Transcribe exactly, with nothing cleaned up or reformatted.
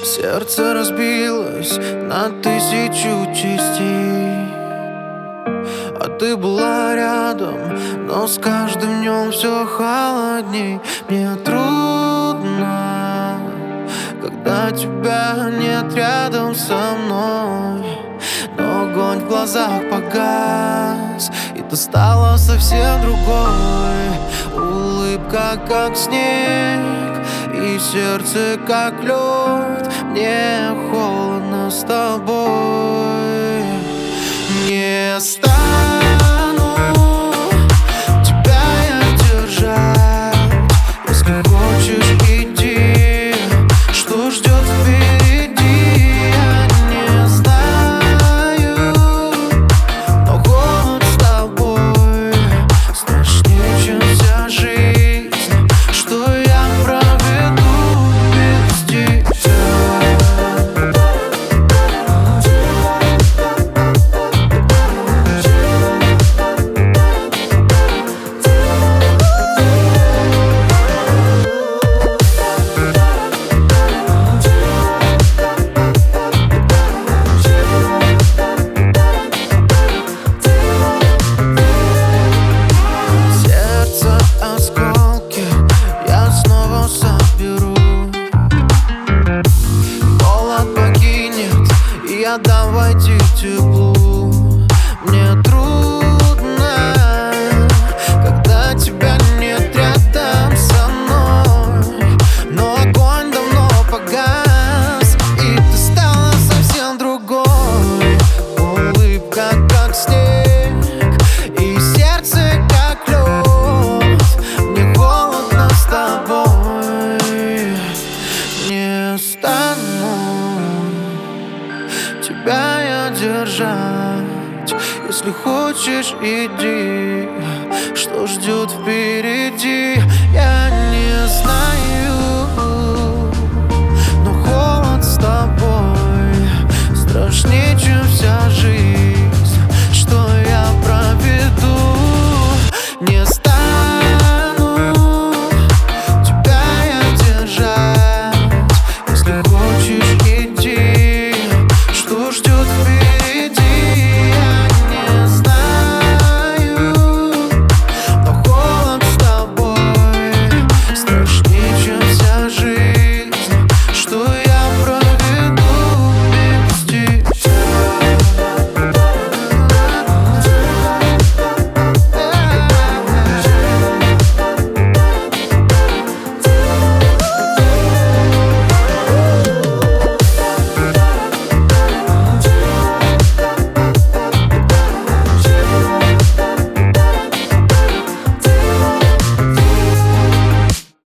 Сердце разбилось на тысячу частей, а ты была рядом, но с каждым днем все холодней. Мне трудно, когда тебя нет рядом со мной, но огонь в глазах погас, и ты стала совсем другой. Улыбка как снег, и сердце как лед. Мне холодно с тобой. Не стану тебя я держать. Если хочешь, иди. Что ждет впереди, я не знаю, но холод с тобой страшнее, чем вся жизнь, что я проведу без тебя. Я дам войти теплу. Мне трудно, когда тебя нет рядом со мной, но огонь давно погас, и ты стала совсем другой. Улыбка как снег, и сердце как лед. Мне холодно с тобой. Не стану тебя я держать. Если хочешь, иди. Что ждет впереди,